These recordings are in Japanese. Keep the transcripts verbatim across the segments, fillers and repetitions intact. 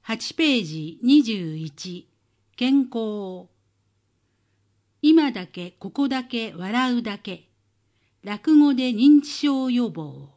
はちページにじゅういち、健康。今だけここだけ笑うだけ。落語で認知症予防。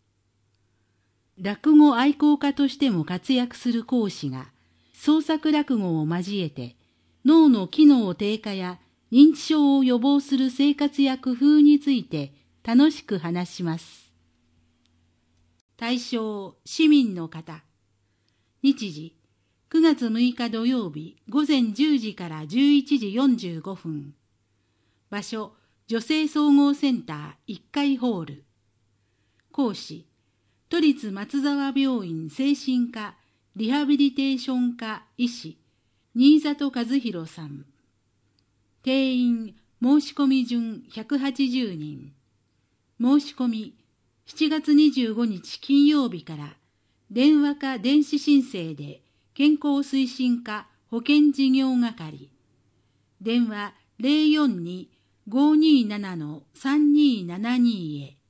落語愛好家としても活躍する講師が、創作落語を交えて、脳の機能低下や認知症を予防する生活や工夫について楽しく話します。対象、市民の方。日時、くがつむいか土曜日午前じゅうじからじゅういちじよんじゅうごふん。場所、女性総合センターいっかいホール。講師、都立松沢病院精神科リハビリテーション科医師、新里和弘さん。定員、申し込み順ひゃくはちじゅうにん。申し込み、しちがつにじゅうごにち金曜日から電話か電子申請で健康推進課保健事業係。電話 ゼロよんに ごーにーなな さんにーななに へ。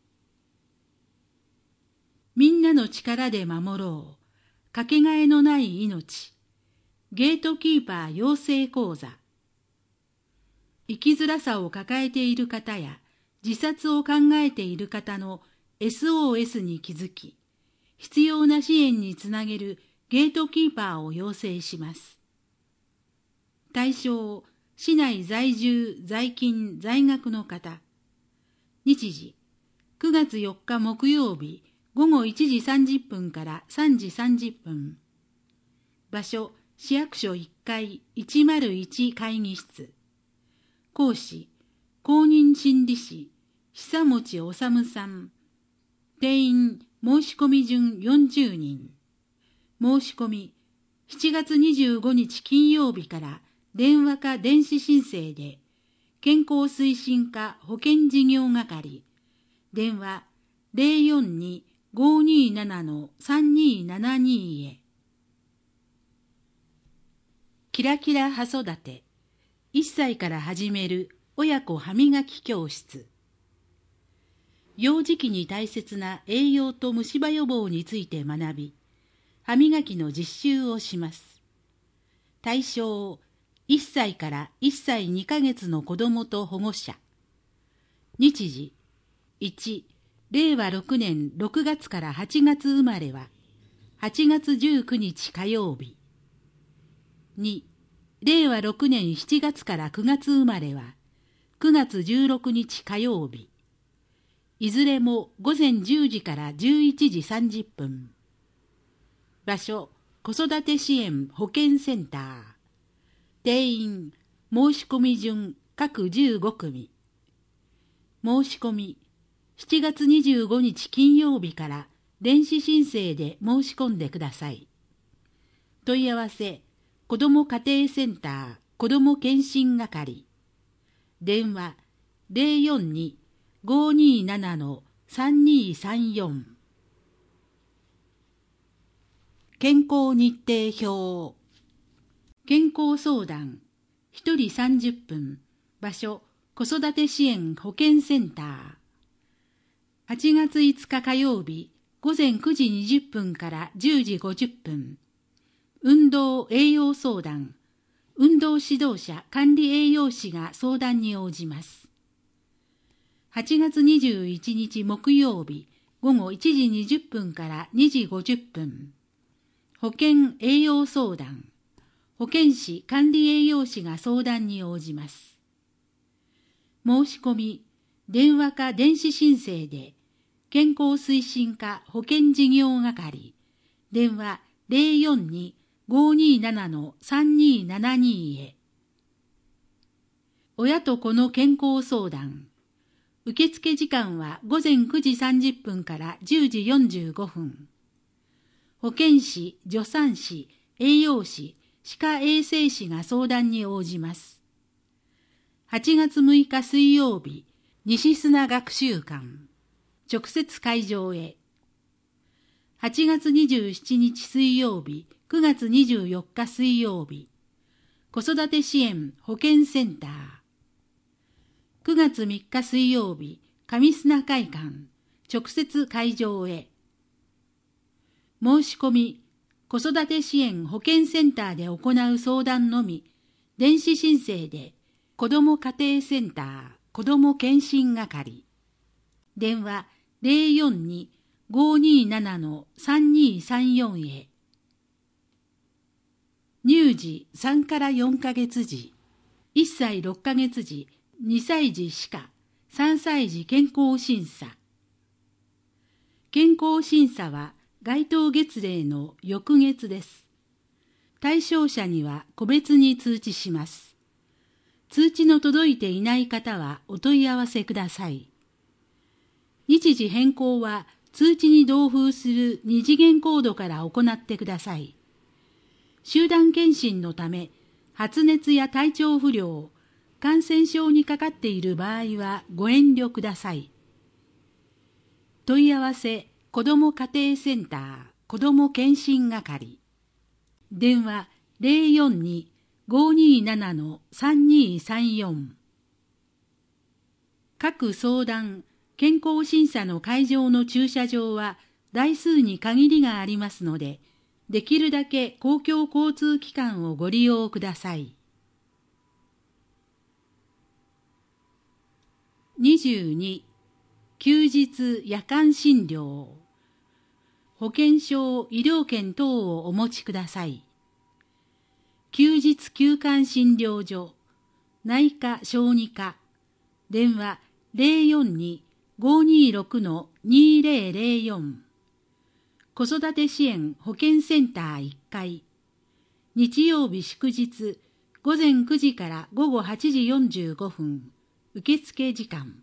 みんなの力で守ろう。かけがえのない命。ゲートキーパー養成講座。生きづらさを抱えている方や自殺を考えている方の エスオーエス に気づき、必要な支援につなげるゲートキーパーを養成します。対象、市内在住、在勤、在学の方。日時、くがつよっか木曜日、ごごいちじさんじゅっぷんからさんじさんじゅっぷん。場所、市役所いっかいいちまるいち会議室。講師、公認心理師、久持治さん。定員、申し込み順よんじゅうにん。申し込み、しちがつにじゅうごにち金曜日から電話か電子申請で、健康推進課保健事業係。電話 ゼロよんに ごーにーなな さんにーななに へ。キラキラ葉育て。いっさいから始める親子歯磨き教室。幼児期に大切な栄養と虫歯予防について学び、歯磨きの実習をします。対象、いっさいからいっさいにかげつの子どもと保護者。日時、いち、れいわろくねんろくがつからはちがつ生まれは、はちがつじゅうくにち火曜日。に、れいわろくねんしちがつからくがつ生まれは、くがつじゅうろくにち火曜日。いずれもごぜんじゅうじからじゅういちじさんじゅっぷん。場所、子育て支援保健センター。定員、申し込み順各じゅうごくみ。申し込み、しちがつにじゅうごにち金曜日から電子申請で申し込んでください。問い合わせ、子ども家庭センター子ども健診係。電話 ゼロよんに ごーにーなな さんにーさんよん。健康日程表。健康相談、ひとりさんじゅっぷん。場所、子育て支援保健センター。はちがついつか火曜日、ごぜんくじにじゅっぷんからじゅうじごじゅっぷん。運動栄養相談、運動指導者管理栄養士が相談に応じます。はちがつにじゅういちにち木曜日、ごごいちじにじゅっぷんからにじごじゅっぷん。保健栄養相談、保健師管理栄養士が相談に応じます。申し込み、電話か電子申請で、健康推進課保健事業係。電話 ゼロよんに ごーにーなな さんにーななに へ。親と子の健康相談。受付時間はごぜんくじさんじゅっぷんからじゅうじよんじゅうごふん。保健師、助産師、栄養士、歯科衛生士が相談に応じます。はちがつむいか水曜日、西砂学習館。直接会場へ。はちがつにじゅうしちにち水曜日、くがつにじゅうよっか水曜日。子育て支援保健センター。くがつみっか水曜日、上砂会館。直接会場へ。申し込み、 子育て支援保健センターで行う相談のみ、電子申請で、子ども家庭センター子ども検診係。電話 ゼロよんに ごーにーなな さんにーさんよん へ。乳児さんからよんかげつ児、いっさいろっかげつ児、にさい児歯科、さんさい児健康審査。健康審査は該当月齢の翌月です。対象者には個別に通知します。通知の届いていない方はお問い合わせください。日時変更は通知に同封する二次元コードから行ってください。集団検診のため、発熱や体調不良、感染症にかかっている場合はご遠慮ください。問い合わせ子ども家庭センター子ども検診係。電話 ゼロよんに ごーにーなな さんにーさんよん。各相談、健康審査の会場の駐車場は台数に限りがありますので、できるだけ公共交通機関をご利用ください。にじゅうに、休日夜間診療。保険証、医療券等をお持ちください。休日休館診療所、内科小児科。電話 ゼロよんに ごーにーろく にーぜろぜろよん。子育て支援保健センターいっかい。日曜日祝日、ごぜんくじからごごはちじよんじゅうごふん。受付時間。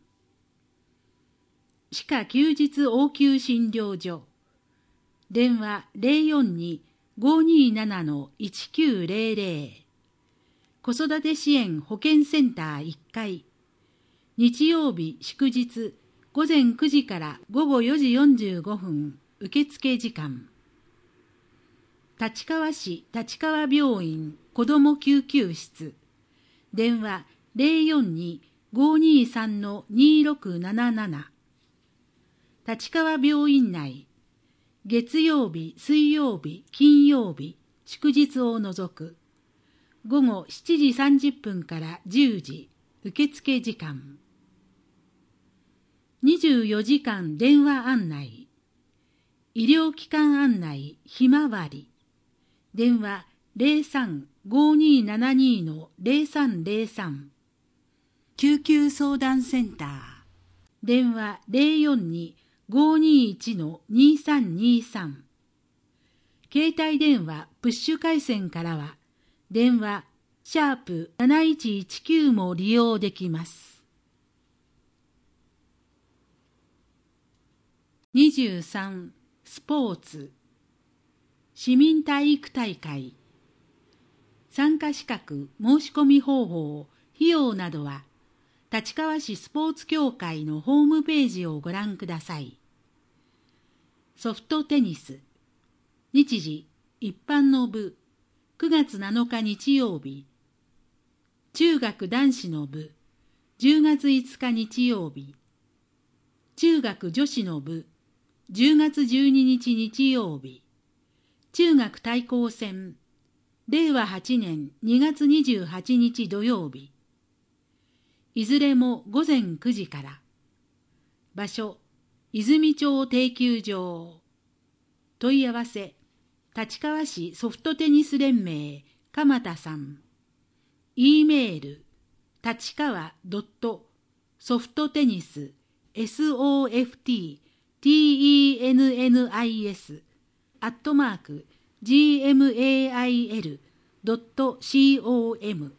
歯科休日応急診療所。電話 ゼロよんに ごーにーなな いちきゅうぜろぜろ。子育て支援保健センターいっかい。日曜日祝日、ごぜんくじからごごよじよんじゅうごふん。受付時間。立川市立川病院子ども救急室。電話 ゼロよんに ごーにーさん にーろくなななな。立川病院内、月曜日、水曜日、金曜日、祝日を除く、ごごしちじさんじゅっぷんからじゅうじ、受付時間。にじゅうよじかん電話案内。医療機関案内ひまわり。電話 ゼロさん ごーにーななにー ゼロさんゼロさん。救急相談センター。電話 ゼロよんに ごーにーいち にーさんにーさん。携帯電話プッシュ回線からは電話シャープなないちいちきゅうも利用できます。にじゅうさん、スポーツ。市民体育大会。参加資格、申し込み方法、費用などは立川市スポーツ協会のホームページをご覧ください。ソフトテニス。日時、一般の部、くがつなのか日曜日。中学男子の部、じゅうがついつか日曜日。中学女子の部、じゅうがつじゅうににち日曜日。中学対抗戦、れいわはちねんにがつにじゅうはちにち土曜日。いずれもごぜんくじから。場所、泉町定休場。問い合わせ、立川市ソフトテニス連盟、鎌田さん。E メール、立川ソフトテニス ソフトテニス アットマーク ジーエムエーアイエルドットコム。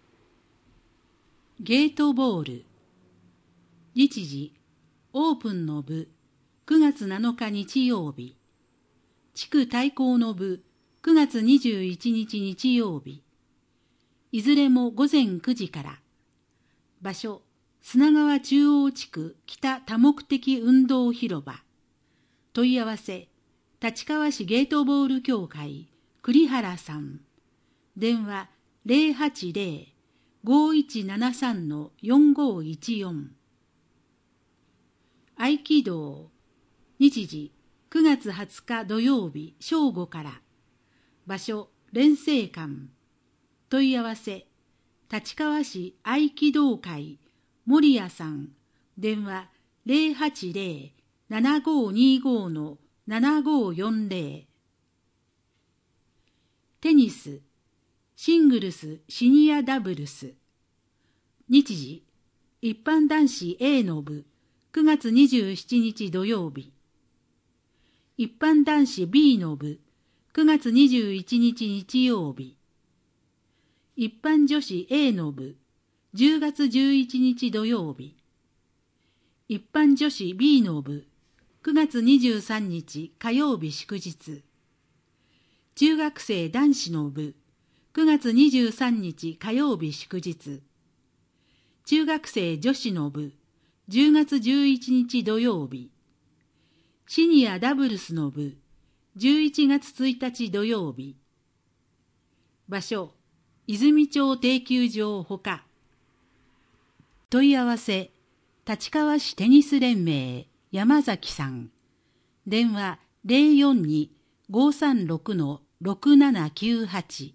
ゲートボール。日時、オープンの部、くがつなのか日曜日。地区対抗の部、くがつにじゅういちにち日曜日。いずれもごぜんくじから。場所、砂川中央地区北多目的運動広場。問い合わせ、立川市ゲートボール協会栗原さん。電話 ゼロはちゼロ ごーいちななさん よんごーいちよん。合気道。日時、くがつはつか土曜日正午から。 場所、連成館。問い合わせ、立川市合気道会、森谷さん。電話、ゼロはちゼロ ななごにご ななごよんゼロ。テニス、シングルス、シニアダブルス。日時、一般男子 A の部、くがつにじゅうしちにち土曜日。一般男子 B の部、くがつにじゅういちにち日曜日。一般女子 A の部、じゅうがつじゅういちにち土曜日。一般女子 B の部、くがつにじゅうさんにち火曜日祝日。中学生男子の部、くがつにじゅうさんにち火曜日祝日。中学生女子の部、じゅうがつじゅういちにち土曜日。シニアダブルスの部、じゅういちがつついたち土曜日。場所、泉町定休場ほか。問い合わせ、立川市テニス連盟山崎さん。電話 ゼロよんに ごさんろく ろくななきゅうはち。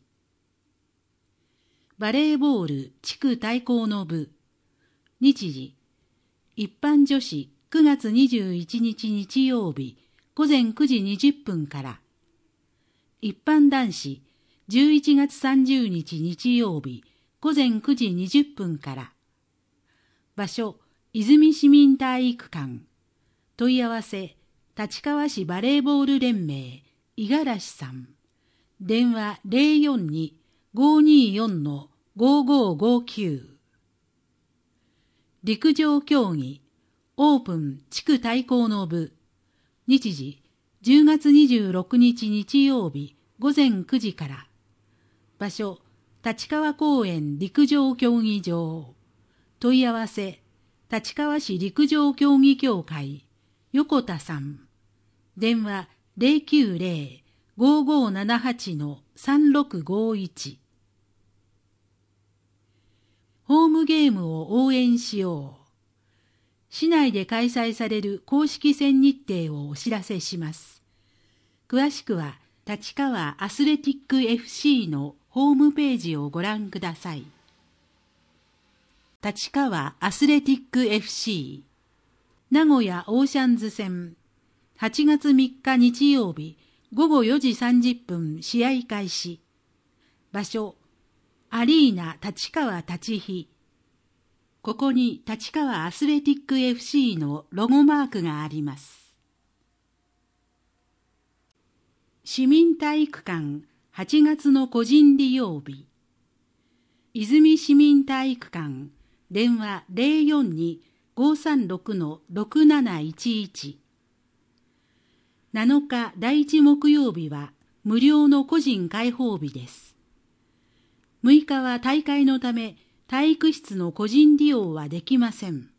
バレーボール地区対抗の部。日時、一般女子くがつにじゅういちにち日曜日ごぜんくじにじゅっぷんから。一般男子じゅういちがつさんじゅうにち日曜日ごぜんくじにじゅっぷんから。場所、泉市民体育館。問い合わせ、立川市バレーボール連盟五十嵐さん。電話 ゼロよんに ごによん ごごごきゅう。陸上競技オープン地区対抗の部。日時、じゅうがつにじゅうろくにち日曜日ごぜんくじから。場所、立川公園陸上競技場。問い合わせ、立川市陸上競技協会横田さん。電話 ゼロきゅうゼロ ごごななはち さんろくごいち。ホームゲームを応援しよう。市内で開催される公式戦日程をお知らせします。詳しくは立川アスレティック エフシー のホームページをご覧ください。立川アスレティック エフシー 名古屋オーシャンズ戦はちがつみっか日曜日ごごよじさんじゅっぷん試合開始。場所、アリーナ立川立飛。ここに立川アスレティック エフシー のロゴマークがあります。市民体育館はちがつの個人利用日。泉市民体育館電話 ゼロよんに ごさんろく ろくなないちいち。なのか第一木曜日は無料の個人開放日です。むいかは大会のため体育室の個人利用はできません。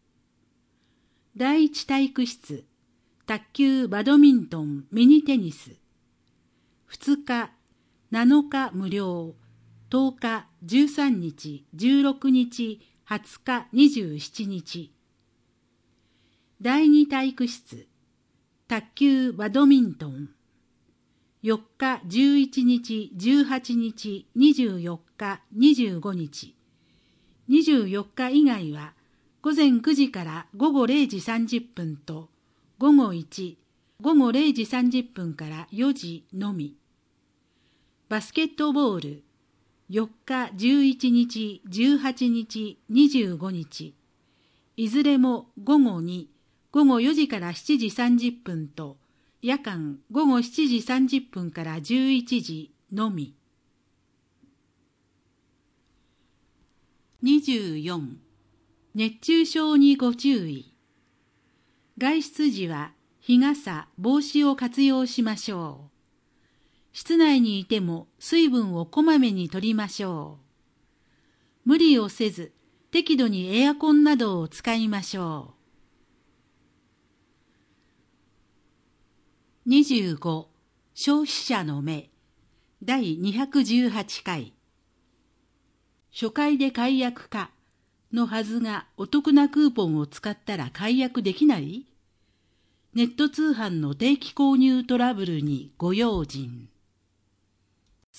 第一体育室、卓球、バドミントン、ミニテニス。ふつか、なのか無料、とおか、じゅうさんにち、じゅうろくにち、はつか、にじゅうしちにち。第二体育室、卓球、バドミントン。よっか、じゅういちにち、じゅうはちにち、にじゅうよっか、にじゅうごにち。にじゅうよっか以外はごぜんくじからごごれいじさんじゅっぷんとごごいち、ごごれいじさんじゅっぷんからよじのみ。バスケットボールよっか、じゅういちにち、じゅうはちにち、にじゅうごにち。いずれもごごに、ごごよじからしちじさんじゅっぷんと夜間ごごしちじさんじゅっぷんからじゅういちじのみ。にじゅうよん、熱中症にご注意。外出時は日傘、帽子を活用しましょう。室内にいても水分をこまめに取りましょう。無理をせず、適度にエアコンなどを使いましょう。にじゅうご、消費者の目だいにひゃくじゅうはちかい。初回で解約かのはずがお得なクーポンを使ったら解約できない？ネット通販の定期購入トラブルにご用心。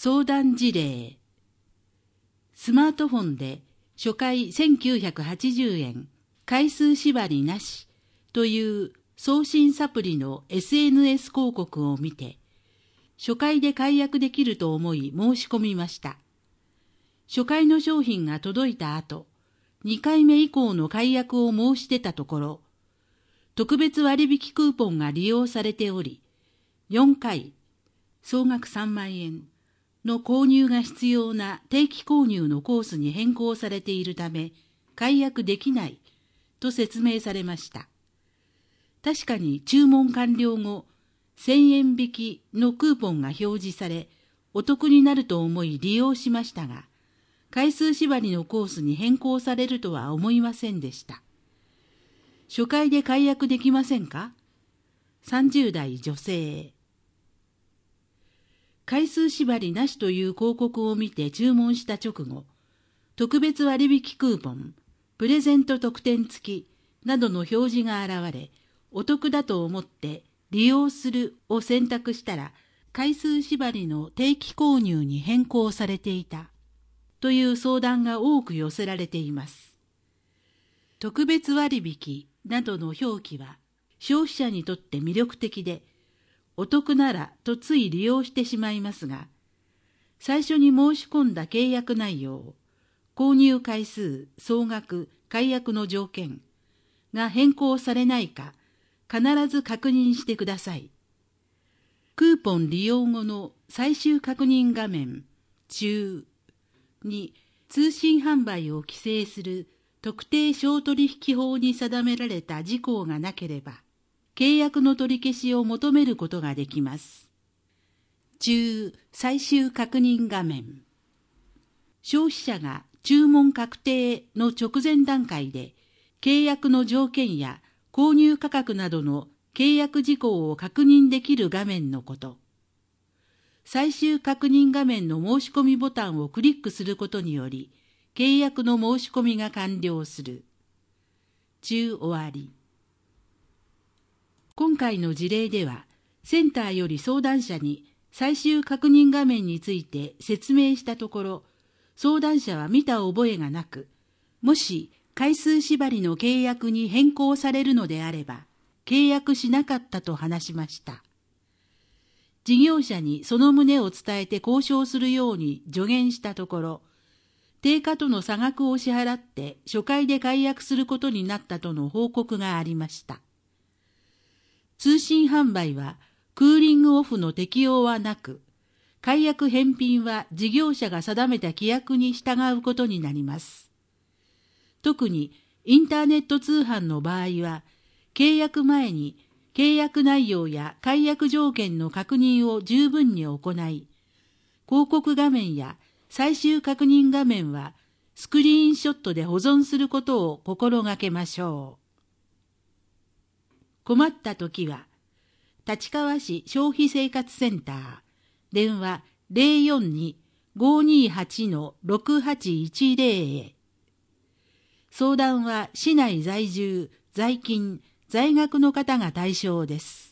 相談事例。スマートフォンで初回せんきゅうひゃくはちじゅうえん、回数縛りなしという送信サプリの エスエヌエス 広告を見て、初回で解約できると思い申し込みました。初回の商品が届いた後、にかいめ以降の解約を申し出たところ、特別割引クーポンが利用されており、よんかい、総額さんまんえんの購入が必要な定期購入のコースに変更されているため、解約できないと説明されました。確かに注文完了後、せんえん引きのクーポンが表示され、お得になると思い利用しましたが、回数縛りのコースに変更されるとは思いませんでした。初回で解約できませんか？さんじゅうだい女性。回数縛りなしという広告を見て注文した直後、特別割引クーポン、プレゼント特典付きなどの表示が現れ、お得だと思って利用するを選択したら、回数縛りの定期購入に変更されていたという相談が多く寄せられています。特別割引などの表記は消費者にとって魅力的で、お得ならとつい利用してしまいますが、最初に申し込んだ契約内容、購入回数、総額、解約の条件が変更されないか、必ず確認してください。クーポン利用後の最終確認画面中に通信販売を規制する特定商取引法に定められた事項がなければ、契約の取り消しを求めることができます。中最終確認画面。消費者が注文確定の直前段階で契約の条件や購入価格などの契約事項を確認できる画面のこと。最終確認画面の申し込みボタンをクリックすることにより、契約の申し込みが完了する。中終わり。今回の事例では、センターより相談者に最終確認画面について説明したところ、相談者は見た覚えがなく、もし回数縛りの契約に変更されるのであれば、契約しなかったと話しました。事業者にその旨を伝えて交渉するように助言したところ、定価との差額を支払って初回で解約することになったとの報告がありました。通信販売はクーリングオフの適用はなく、解約返品は事業者が定めた規約に従うことになります。特にインターネット通販の場合は、契約前に契約内容や解約条件の確認を十分に行い、広告画面や最終確認画面はスクリーンショットで保存することを心がけましょう。困ったときは、立川市消費生活センター、電話 ゼロよんに ごーにーはち ろくはちいちゼロ へ。相談は市内在住、在勤、在学の方が対象です。